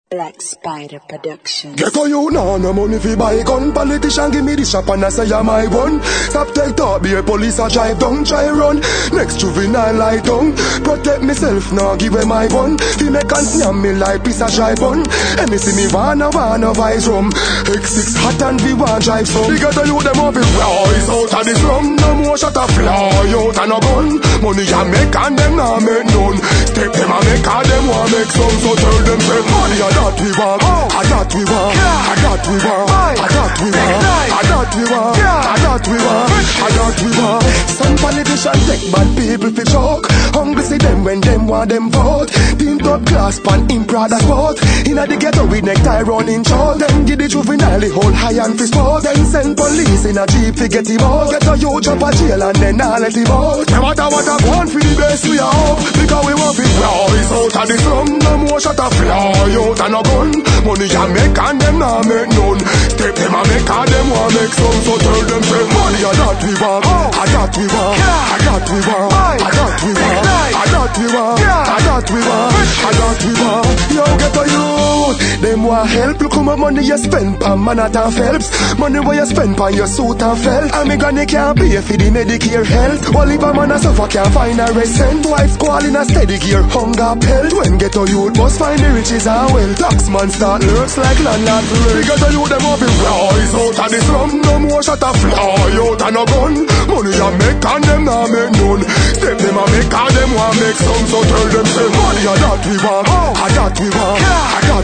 Black Spider Production. Get on you now, no money fi buy gun. Politician give me the shop and I say I'm my one. Stop take talk, be a police a drive down, try run. Next juvenile lie down. Protect myself now, give away my gun. Fi make and snap me like piece of dry bun. And me see me wanna vice rum. X6 hot and we want drive some. Because the youth them off it rise out of the slum. No more shot a fly out and a gun. Money a make and them not make none. Step them a make and them want make some. So tell them say money a that we want, I that we want, I that we want, I that we want, I that we want, I that we want, I that we want. Some politicians take bad people for joke. Hungry see them when them want them vote. Tint up glass pan in Prada coat. Inna the ghetto with necktie running short. Then give the juvenile the whole high and fist sport. Then send police in a jeep to get him out. Get a huge up a jail and then I let him out. No matter what I want for the best we are up. Because we want it rise out of the slum. No more shot a fly out and a gun. Money a make and them not make none. Step them a make and them want make some. So tell them say money a that we want, a that we want, a that we want, a that we want, a that we want, a that we want, a that we want. Yo get a youth, them want help. Look how much money you spend pan Manhattan Phelps. Money where you spend pan your suit and felt. And me granny can't pay for the Medicare health. While if a man a suffer can't find a recent. Wife calling a steady gear, hunger pelt. When get a youth must find the riches and wealth. Tax man start lurks like landlord for rent. Because the youth them off it rise out of the slum. No more shot a fly out and a gun. Money a make and them not make none. Step them a make and them want make some. So tell them say money a that we want, a that we want, a that